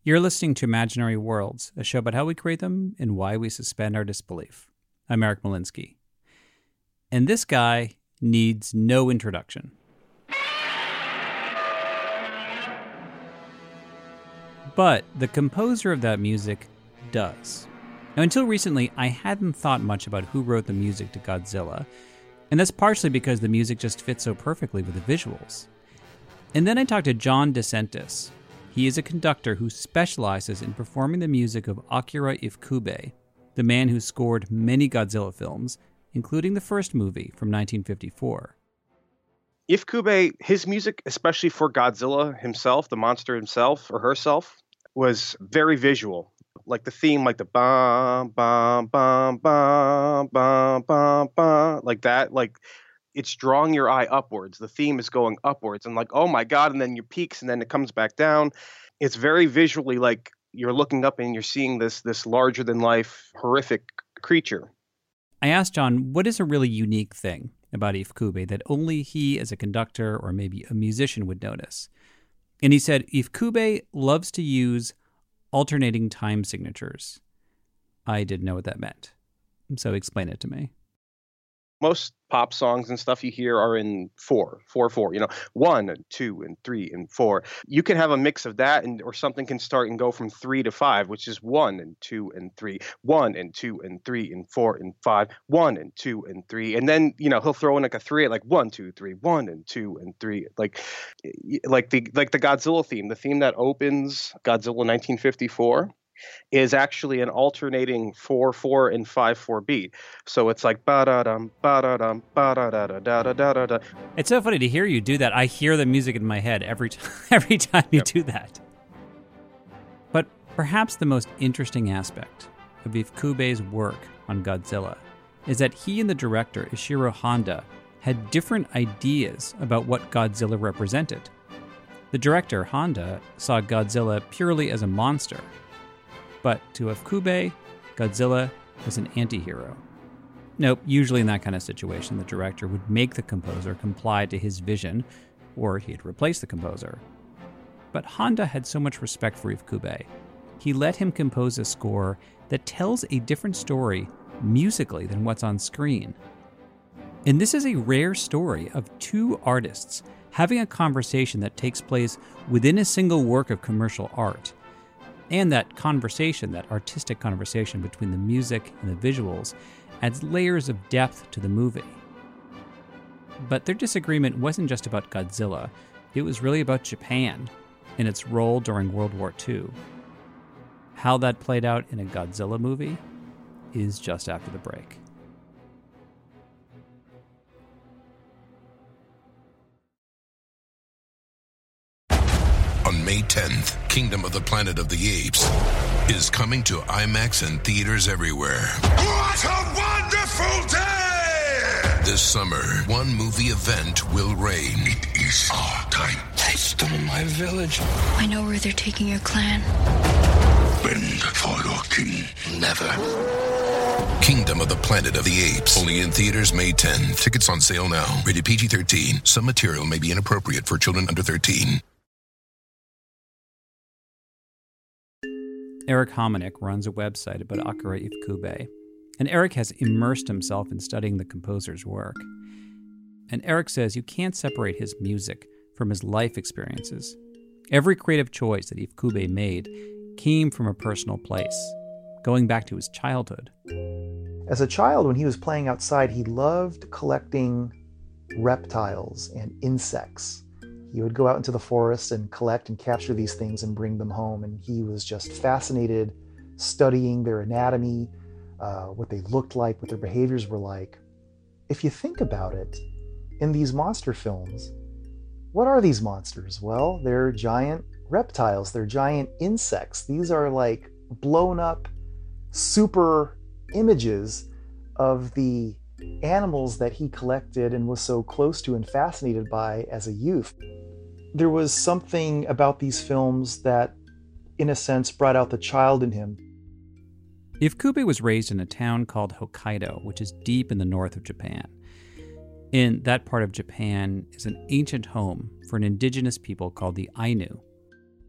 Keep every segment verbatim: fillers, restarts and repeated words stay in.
You're listening to Imaginary Worlds, a show about how we create them and why we suspend our disbelief. I'm Eric Molinsky. And this guy needs no introduction. But the composer of that music does. Now, until recently, I hadn't thought much about who wrote the music to Godzilla, and that's partially because the music just fits so perfectly with the visuals. And then I talked to John DeSantis. He is a conductor who specializes in performing the music of Akira Ifukube, the man who scored many Godzilla films, including the first movie from nineteen fifty-four. Ifukube, his music, especially for Godzilla himself, the monster himself or herself, was very visual. Like the theme, like the bum, bum, bum, bum, bum, bum, bum, like that, like it's drawing your eye upwards. The theme is going upwards and like, oh my God, and then you peaks and then it comes back down. It's very visually like you're looking up and you're seeing this this larger than life, horrific creature. I asked John, what is a really unique thing about Ifukube that only he as a conductor or maybe a musician would notice? And he said, Ifukube loves to use alternating time signatures. I didn't know what that meant, so explain it to me. Most pop songs and stuff you hear are in four, four, four, you know, one and two and three and four. You can have a mix of that, and or something can start and go from three to five, which is one and two and three, one and two and three and four and five, one and two and three. And then, you know, he'll throw in like a three, like one, two, three, one and two and three, like, like the, like the Godzilla theme, the theme that opens Godzilla nineteen fifty-four. Is actually an alternating four four and five four beat. So it's like ba da dum ba da dum ba da da da da da da da. It's so funny to hear you do that. I hear the music in my head every time every time you Yep. do that. But perhaps the most interesting aspect of Ifukube's work on Godzilla is that he and the director Ishiro Honda had different ideas about what Godzilla represented. The director Honda saw Godzilla purely as a monster. But to Ifukube, Godzilla was an anti-hero. Nope, usually in that kind of situation, the director would make the composer comply to his vision, or he'd replace the composer. But Honda had so much respect for Ifukube, he let him compose a score that tells a different story musically than what's on screen. And this is a rare story of two artists having a conversation that takes place within a single work of commercial art. And that conversation, that artistic conversation between the music and the visuals, adds layers of depth to the movie. But their disagreement wasn't just about Godzilla. It was really about Japan and its role during World War Two. How that played out in a Godzilla movie is just after the break. On May tenth, Kingdom of the Planet of the Apes is coming to IMAX and theaters everywhere. What a wonderful day! This summer, one movie event will reign. It is our time. They stole my village. I know where they're taking your clan. Bend for your king. Never. Kingdom of the Planet of the Apes. Only in theaters May tenth. Tickets on sale now. Rated P G thirteen. Some material may be inappropriate for children under thirteen. Eric Hominick runs a website about Akira Ifukube, and Eric has immersed himself in studying the composer's work. And Eric says you can't separate his music from his life experiences. Every creative choice that Ifukube made came from a personal place, going back to his childhood. As a child, when he was playing outside, he loved collecting reptiles and insects. He would go out into the forest and collect and capture these things and bring them home. And he was just fascinated studying their anatomy, uh, what they looked like, what their behaviors were like. If you think about it, in these monster films, what are these monsters? Well, they're giant reptiles. They're giant insects. These are like blown up super images of the animals that he collected and was so close to and fascinated by as a youth. There was something about these films that, in a sense, brought out the child in him. Ifukube was raised in a town called Hokkaido, which is deep in the north of Japan. In that part of Japan is an ancient home for an indigenous people called the Ainu. And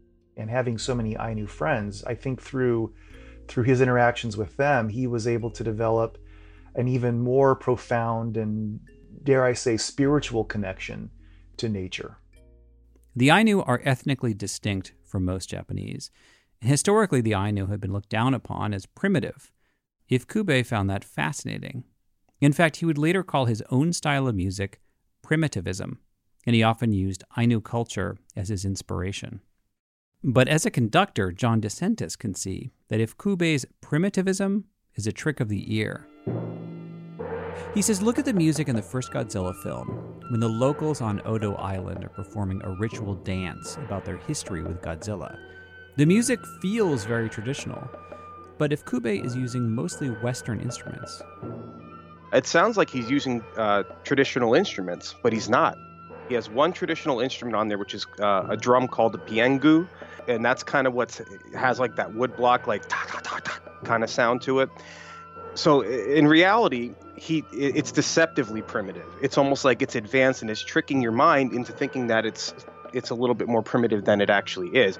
and having so many Ainu friends, I think through through his interactions with them, he was able to develop an even more profound and, dare I say, spiritual connection to nature. The Ainu are ethnically distinct from most Japanese. Historically, the Ainu had been looked down upon as primitive. Ifukube found that fascinating. In fact, he would later call his own style of music primitivism, and he often used Ainu culture as his inspiration. But as a conductor, John DeSantis can see that Ifukube's primitivism is a trick of the ear. He says, look at the music in the first Godzilla film, when the locals on Odo Island are performing a ritual dance about their history with Godzilla. The music feels very traditional, but Ifukube is using mostly Western instruments. It sounds like he's using uh, traditional instruments, but he's not. He has one traditional instrument on there, which is uh, a drum called the piengu, and that's kind of what has like that wood block, like ta ta ta ta kind of sound to it. So in reality, he it's deceptively primitive. It's almost like it's advanced and is tricking your mind into thinking that it's it's a little bit more primitive than it actually is.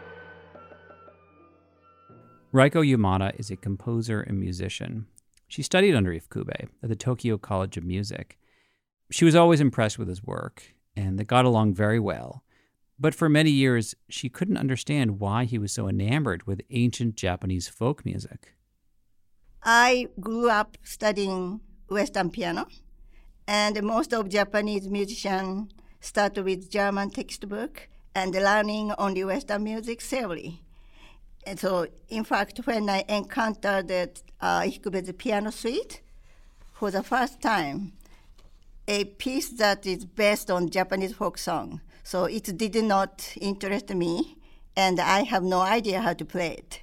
Reiko Yamada is a composer and musician. She studied under Ifukube at the Tokyo College of Music. She was always impressed with his work, and they got along very well. But for many years, she couldn't understand why he was so enamored with ancient Japanese folk music. I grew up studying Western piano, and most of Japanese musicians start with German textbook and learning only Western music theory. And so, in fact, when I encountered that uh, Ifukube's piano suite for the first time, a piece that is based on Japanese folk song. So it did not interest me, and I have no idea how to play it.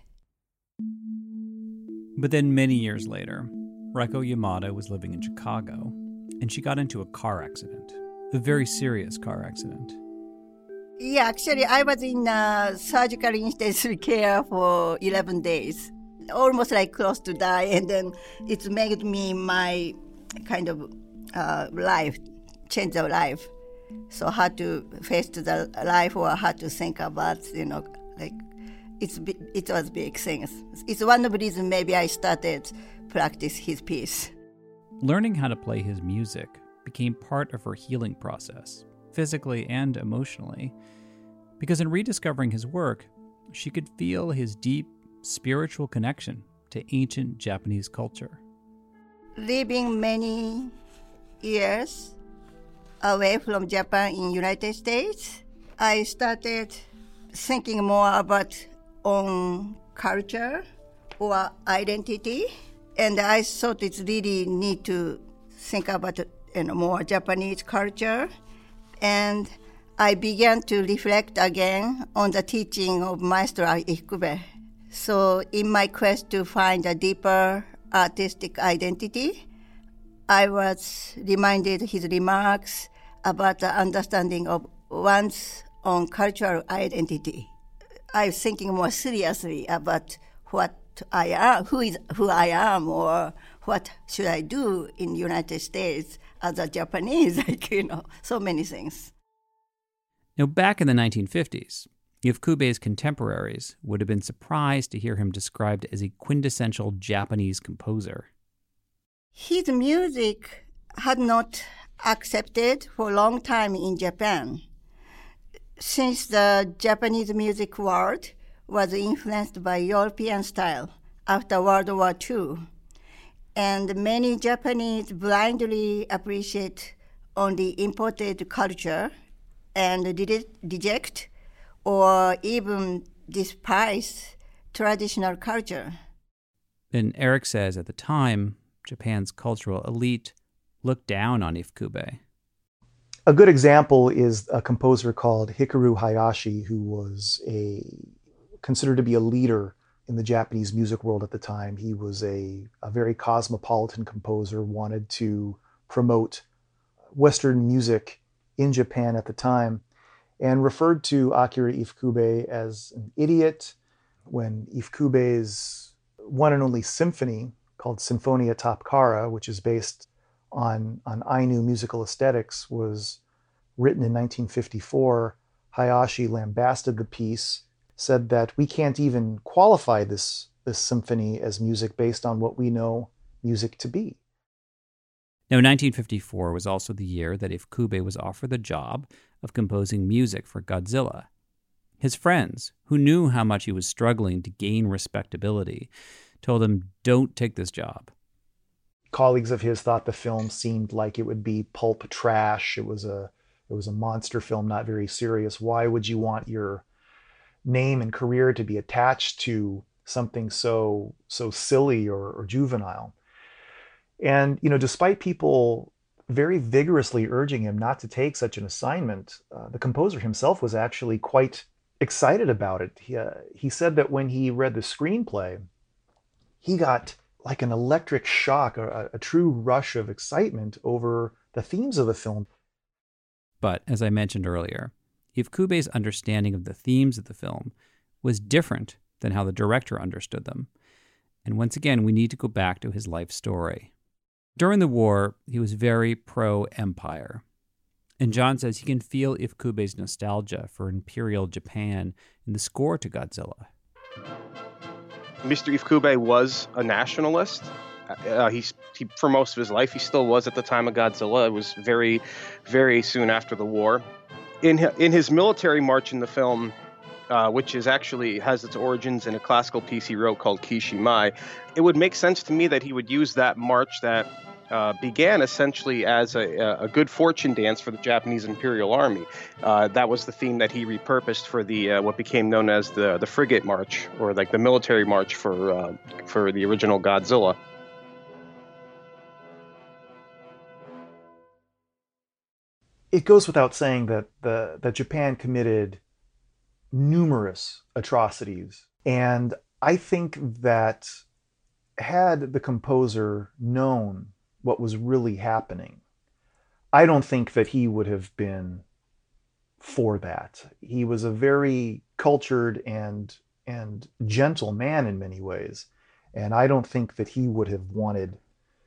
But then many years later, Reiko Yamada was living in Chicago, and she got into a car accident, a very serious car accident. Yeah, actually, I was in uh, surgical intensive care for eleven days, almost like close to die, and then it made me my kind of uh, life, change the life. So how to face to the life or how to think about, you know, like, it's it was big things. It's one of the reasons maybe I started practice his piece. Learning how to play his music became part of her healing process, physically and emotionally, because in rediscovering his work, she could feel his deep spiritual connection to ancient Japanese culture. Living many years away from Japan in United States, I started thinking more about own culture or identity, and I thought it's really need to think about, you know, more Japanese culture, and I began to reflect again on the teaching of Maestro Ifukube. So in my quest to find a deeper artistic identity, I was reminded his remarks about the understanding of one's own cultural identity. I was thinking more seriously about what I am, who is who I am, or what should I do in the United States as a Japanese, like, you know, so many things. Now, back in the nineteen fifties, Ifukube's contemporaries would have been surprised to hear him described as a quintessential Japanese composer. His music had not accepted for a long time in Japan, since the Japanese music world was influenced by European style after World War Two. And many Japanese blindly appreciate only imported culture and reject or even despise traditional culture. And Eric says at the time, Japan's cultural elite looked down on Ifukube. A good example is a composer called Hikaru Hayashi, who was a considered to be a leader in the Japanese music world at the time. He was a, a very cosmopolitan composer, wanted to promote Western music in Japan at the time, and referred to Akira Ifukube as an idiot when Ifukube's one and only symphony called Sinfonia Tapkara, which is based on, on Ainu musical aesthetics, was written in nineteen fifty-four. Hayashi lambasted the piece, said that we can't even qualify this, this symphony as music based on what we know music to be. Now, nineteen fifty-four was also the year that Ifukube was offered the job of composing music for Godzilla. His friends, who knew how much he was struggling to gain respectability, told him, "Don't take this job." Colleagues of his thought the film seemed like it would be pulp trash. It was a it was a monster film, not very serious. Why would you want your name and career to be attached to something so so silly or, or juvenile? And, you know, despite people very vigorously urging him not to take such an assignment, uh, the composer himself was actually quite excited about it. He, uh, he said that when he read the screenplay, he got like an electric shock, a, a true rush of excitement over the themes of the film. But, as I mentioned earlier, Ifukube's understanding of the themes of the film was different than how the director understood them. And once again, we need to go back to his life story. During the war, he was very pro-empire. And John says he can feel Ifukube's nostalgia for Imperial Japan in the score to Godzilla. Mister Ifukube was a nationalist. Uh, he's, he, for most of his life, he still was at the time of Godzilla. It was very, very soon after the war. In, in his military march in the film, uh, which is actually has its origins in a classical piece he wrote called Kishimai, it would make sense to me that he would use that march that uh, began essentially as a, a good fortune dance for the Japanese Imperial Army. Uh, that was the theme that he repurposed for the uh, what became known as the the frigate march, or like the military march for uh, for the original Godzilla. It goes without saying that the that Japan committed numerous atrocities, and I think that had the composer known what was really happening, I don't think that he would have been for that. He was a very cultured and and gentle man in many ways, and I don't think that he would have wanted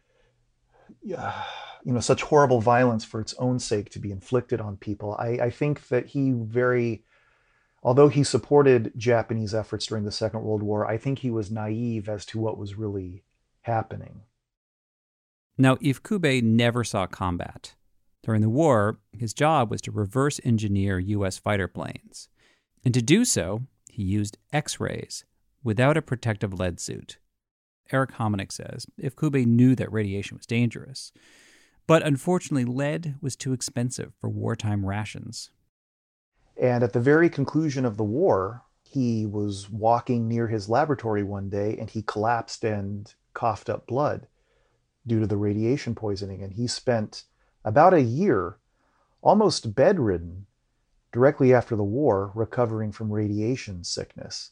uh, you know, such horrible violence for its own sake to be inflicted on people. I, I think that he very, although he supported Japanese efforts during the Second World War, I think he was naive as to what was really happening. Now, Ifukube never saw combat. During the war, his job was to reverse engineer U S fighter planes. And to do so, he used X-rays without a protective lead suit. Eric Hominick says Ifukube knew that radiation was dangerous, but unfortunately lead was too expensive for wartime rations. And at the very conclusion of the war, he was walking near his laboratory one day and he collapsed and coughed up blood due to the radiation poisoning. And he spent about a year, almost bedridden, directly after the war, recovering from radiation sickness.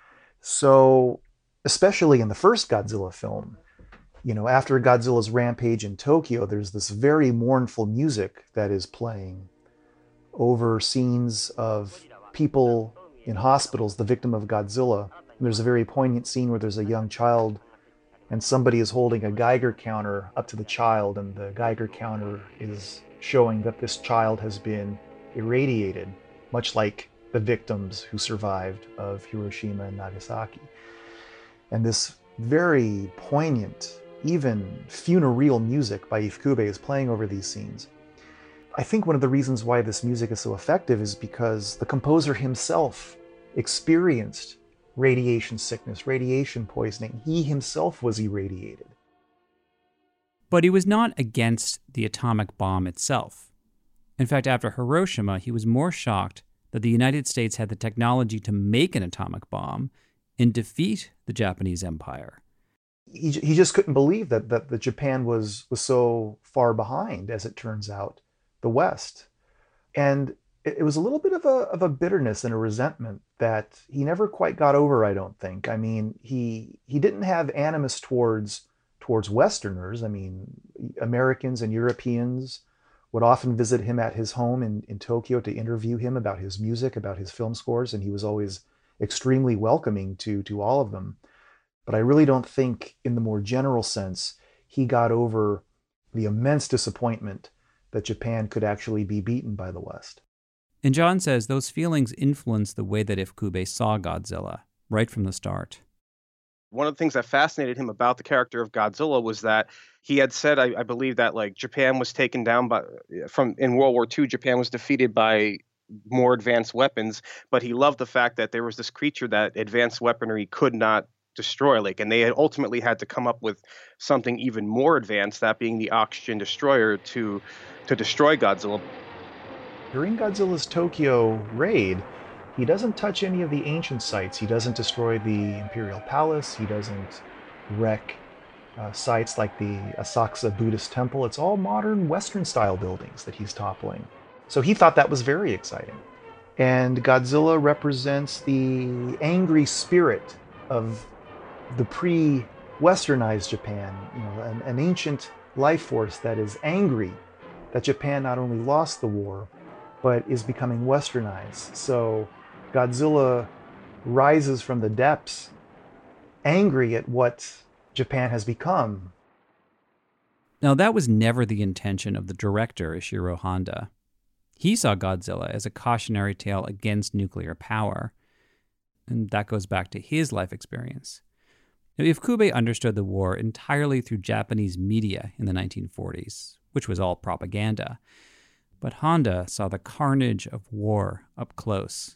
So, especially in the first Godzilla film, you know, after Godzilla's rampage in Tokyo, there's this very mournful music that is playing over scenes of people in hospitals, the victim of Godzilla. And there's a very poignant scene where there's a young child and somebody is holding a Geiger counter up to the child, and the Geiger counter is showing that this child has been irradiated, much like the victims who survived of Hiroshima and Nagasaki. And this very poignant, even funereal music by Ifukube is playing over these scenes. I think one of the reasons why this music is so effective is because the composer himself experienced radiation sickness, radiation poisoning. He himself was irradiated. But he was not against the atomic bomb itself. In fact, after Hiroshima, he was more shocked that the United States had the technology to make an atomic bomb and defeat the Japanese Empire. He, he just couldn't believe that, that, that Japan was, was so far behind, as it turns out, the West. And it, it was a little bit of a, of a bitterness and a resentment that he never quite got over, I don't think. I mean, he he didn't have animus towards, towards Westerners. I mean, Americans and Europeans would often visit him at his home in, in Tokyo to interview him about his music, about his film scores, and he was always extremely welcoming to, to all of them. But I really don't think, in the more general sense, he got over the immense disappointment that Japan could actually be beaten by the West. And John says those feelings influenced the way that Ifukube saw Godzilla right from the start. One of the things that fascinated him about the character of Godzilla was that he had said, I, I believe, that like Japan was taken down by from in World War Two. Japan was defeated by more advanced weapons, but he loved the fact that there was this creature that advanced weaponry could not destroy. Like, and they had ultimately had to come up with something even more advanced, that being the oxygen destroyer, to to destroy Godzilla. During Godzilla's Tokyo raid, he doesn't touch any of the ancient sites. He doesn't destroy the Imperial Palace. He doesn't wreck uh, sites like the Asakusa Buddhist Temple. It's all modern Western-style buildings that he's toppling. So he thought that was very exciting. And Godzilla represents the angry spirit of the pre-Westernized Japan, you know, an, an ancient life force that is angry that Japan not only lost the war, but is becoming Westernized. So Godzilla rises from the depths, angry at what Japan has become. Now, that was never the intention of the director, Ishiro Honda. He saw Godzilla as a cautionary tale against nuclear power. And that goes back to his life experience. Now, Ifukube understood the war entirely through Japanese media in the nineteen forties, which was all propaganda. But Honda saw the carnage of war up close.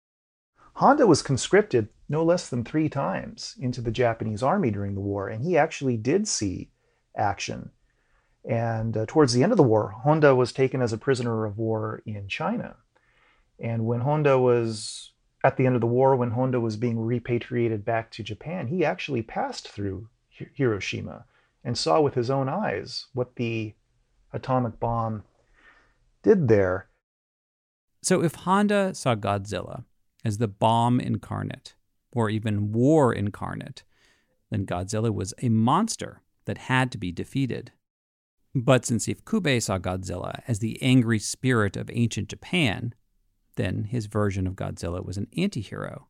Honda was conscripted no less than three times into the Japanese army during the war, and he actually did see action. And uh, towards the end of the war, Honda was taken as a prisoner of war in China. And when Honda was, at the end of the war, when Honda was being repatriated back to Japan, he actually passed through Hiroshima and saw with his own eyes what the atomic bomb did there. So if Honda saw Godzilla as the bomb incarnate, or even war incarnate, then Godzilla was a monster that had to be defeated. But since Ifukube saw Godzilla as the angry spirit of ancient Japan, then his version of Godzilla was an anti-hero.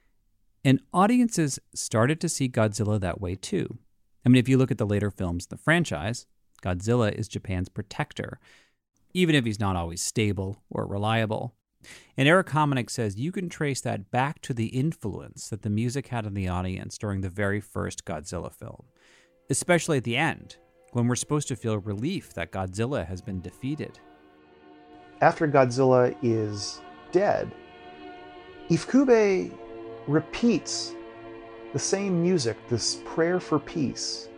And audiences started to see Godzilla that way too. I mean, if you look at the later films in the franchise, Godzilla is Japan's protector, even if he's not always stable or reliable. And Eric Homenick says you can trace that back to the influence that the music had on the audience during the very first Godzilla film, especially at the end, when we're supposed to feel relief that Godzilla has been defeated. After Godzilla is dead, Ifukube repeats the same music, this prayer for peace,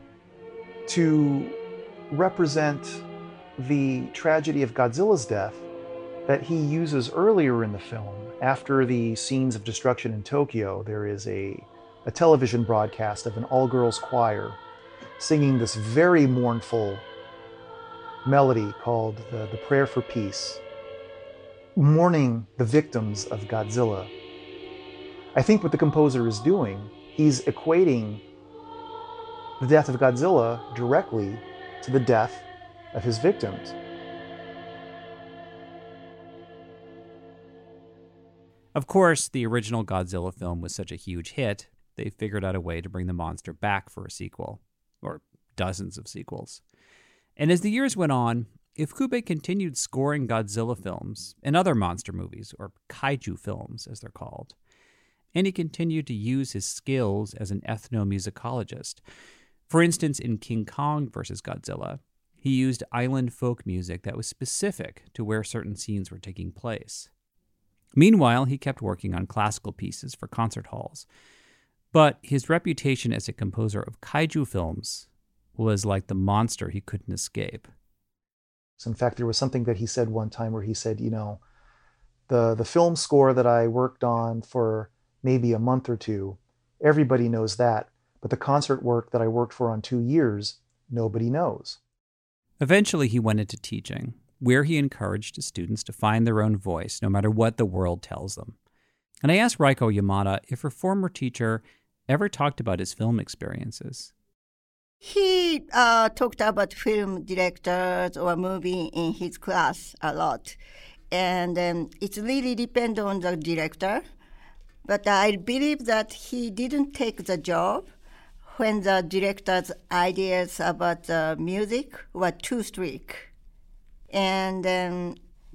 to represent the tragedy of Godzilla's death that he uses earlier in the film. After the scenes of destruction in Tokyo, there is a, a television broadcast of an all-girls choir singing this very mournful melody called the, the Prayer for Peace, mourning the victims of Godzilla. I think what the composer is doing, he's equating the death of Godzilla directly to the death of his victims. Of course, the original Godzilla film was such a huge hit, they figured out a way to bring the monster back for a sequel, or dozens of sequels. And as the years went on, Ifukube continued scoring Godzilla films and other monster movies, or kaiju films as they're called. And he continued to use his skills as an ethnomusicologist. For instance, in King Kong versus Godzilla, he used island folk music that was specific to where certain scenes were taking place. Meanwhile, he kept working on classical pieces for concert halls. But his reputation as a composer of kaiju films was like the monster he couldn't escape. In fact, there was something that he said one time where he said, you know, the, the film score that I worked on for maybe a month or two, everybody knows that. But the concert work that I worked for on two years, nobody knows. Eventually, he went into teaching, where he encouraged his students to find their own voice, no matter what the world tells them. And I asked Reiko Yamada if her former teacher ever talked about his film experiences. He uh, talked about film directors or movie in his class a lot. And um, it really depends on the director. But I believe that he didn't take the job when the director's ideas about the music were too strict. And um,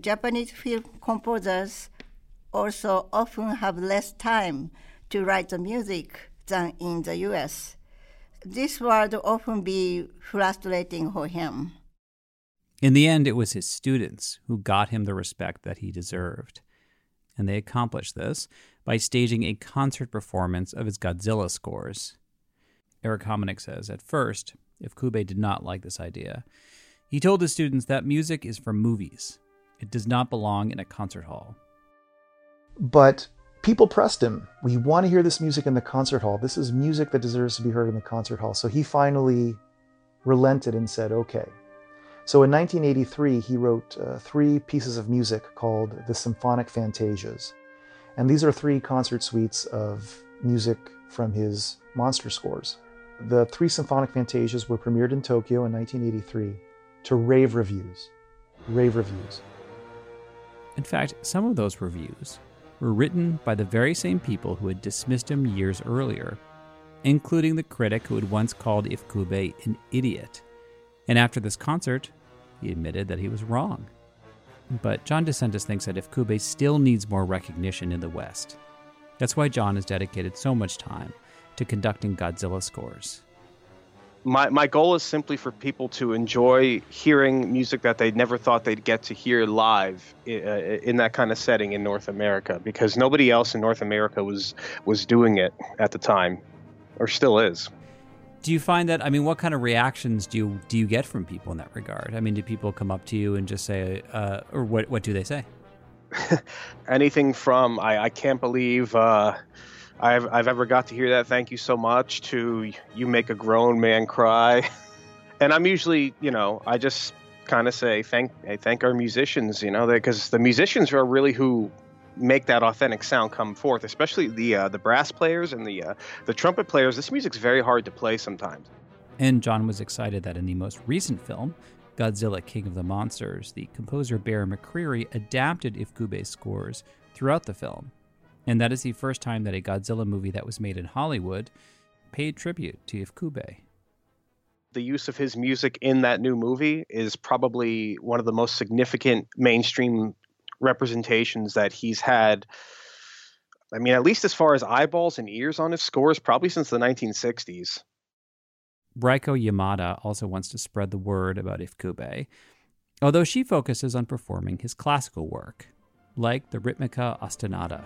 Japanese film composers also often have less time to write the music than in the U S. This would often be frustrating for him. In the end, it was his students who got him the respect that he deserved. And they accomplished this by staging a concert performance of his Godzilla scores. Eric Homenick says, at first, Ifukube did not like this idea. He told his students that music is for movies. It does not belong in a concert hall. But people pressed him. We want to hear this music in the concert hall. This is music that deserves to be heard in the concert hall. So he finally relented and said, okay. So in nineteen eighty-three, he wrote uh, three pieces of music called the Symphonic Fantasias. And these are three concert suites of music from his monster scores. The three Symphonic Fantasias were premiered in Tokyo in nineteen eighty-three to rave reviews. Rave reviews. In fact, some of those reviews were written by the very same people who had dismissed him years earlier, including the critic who had once called Ifukube an idiot. And after this concert, he admitted that he was wrong. But John DeSantis thinks that Ifukube still needs more recognition in the West. That's why John has dedicated so much time to conducting Godzilla scores. My my goal is simply for people to enjoy hearing music that they never thought they'd get to hear live in, uh, in that kind of setting in North America, because nobody else in North America was was doing it at the time, or still is. Do you find that, I mean, what kind of reactions do you do you get from people in that regard? I mean, do people come up to you and just say, uh, or what what do they say? Anything from, I, I can't believe uh, I've, I've ever got to hear that, thank you so much, to you make a grown man cry. And I'm usually, you know, I just kind of say, thank I thank our musicians, you know, because the musicians are really who make that authentic sound come forth, especially the uh, the brass players and the uh, the trumpet players. This music's very hard to play sometimes. And John was excited that in the most recent film, Godzilla King of the Monsters, the composer Bear McCreary adapted Ifukube's scores throughout the film. And that is the first time that a Godzilla movie that was made in Hollywood paid tribute to Ifukube. The use of his music in that new movie is probably one of the most significant mainstream representations that he's had. I mean, at least as far as eyeballs and ears on his scores, probably since the nineteen sixties. Reiko Yamada also wants to spread the word about Ifukube, although she focuses on performing his classical work, like the Ritmica Ostinata.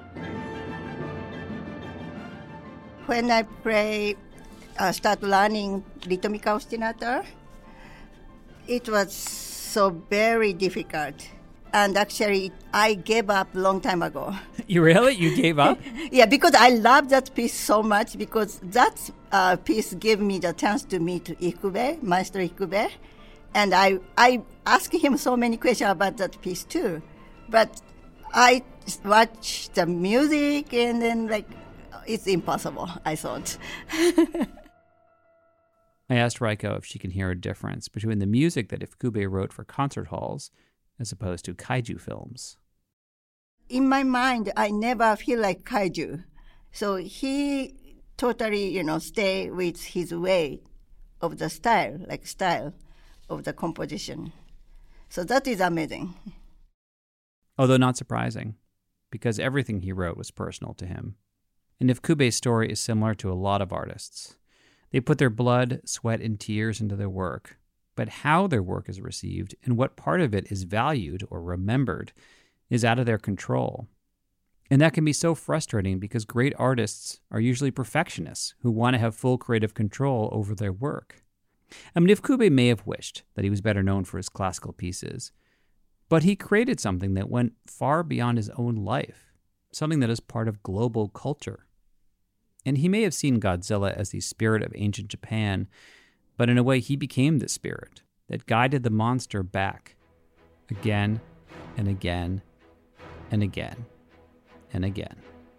When I play, uh, start learning Ritmica Ostinata, it was so very difficult. And actually, I gave up a long time ago. You really? You gave up? Yeah, because I love that piece so much, because that uh, piece gave me the chance to meet Ifukube, Maestro Ifukube. And I, I asked him so many questions about that piece too. But I watched the music and then, like, it's impossible, I thought. I asked Reiko if she can hear a difference between the music that Ifukube wrote for concert halls as opposed to kaiju films. In my mind, I never feel like kaiju. So he totally, you know, stay with his way of the style, like style of the composition. So that is amazing. Although not surprising, because everything he wrote was personal to him. And Ifukube's story is similar to a lot of artists. They put their blood, sweat, and tears into their work. But how their work is received and what part of it is valued or remembered is out of their control. And that can be so frustrating because great artists are usually perfectionists who want to have full creative control over their work. I mean, Ifukube may have wished that he was better known for his classical pieces, but he created something that went far beyond his own life, something that is part of global culture. And he may have seen Godzilla as the spirit of ancient Japan, but in a way, he became the spirit that guided the monster back again and again and again and again.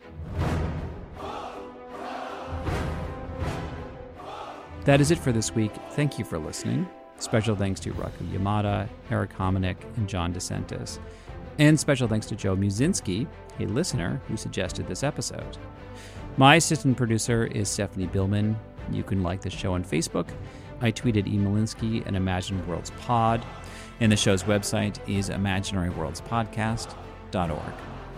That is it for this week. Thank you for listening. Special thanks to Reiko Yamada, Eric Homenick, and John DeSantis. And special thanks to Joe Musinski, a listener who suggested this episode. My assistant producer is Stephanie Billman. You can like the show on Facebook. I tweeted E. Malinsky and Imagine Worlds Pod. And the show's website is imaginary worlds podcast dot org.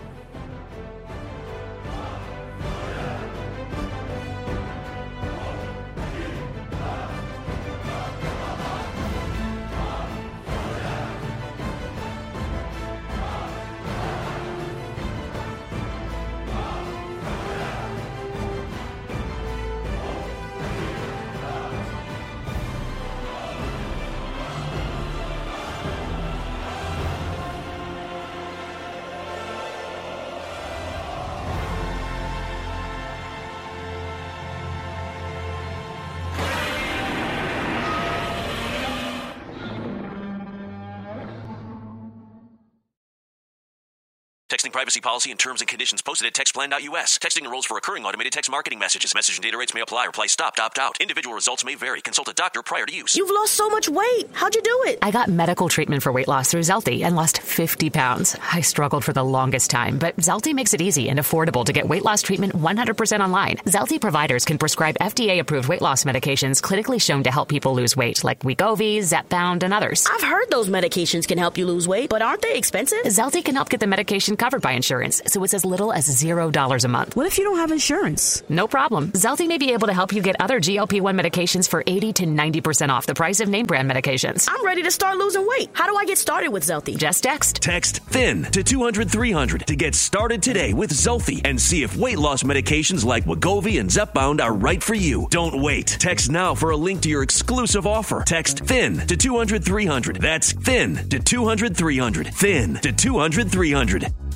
Texting privacy policy and terms and conditions posted at textplan dot U S. Texting enrolls for recurring automated text marketing messages. Message and data rates may apply. Reply stopped, opt out. Individual results may vary. Consult a doctor prior to use. You've lost so much weight. How'd you do it? I got medical treatment for weight loss through Zelty and lost fifty pounds. I struggled for the longest time, but Zelty makes it easy and affordable to get weight loss treatment one hundred percent online. Zelty providers can prescribe F D A-approved weight loss medications clinically shown to help people lose weight, like Wegovy, Zepbound, and others. I've heard those medications can help you lose weight, but aren't they expensive? Zelty can help get the medication covered by insurance, so it's as little as zero dollars a month. What if you don't have insurance? No problem. Zelty may be able to help you get other G L P one medications for eighty to ninety percent off the price of name brand medications. I'm ready to start losing weight. How do I get started with Zelty? Just text. Text THIN to two hundred three hundred to get started today with Zelty and see if weight loss medications like Wegovy and Zepbound are right for you. Don't wait. Text now for a link to your exclusive offer. Text THIN to two hundred three hundred. That's THIN to two hundred three hundred. THIN to two hundred three hundred.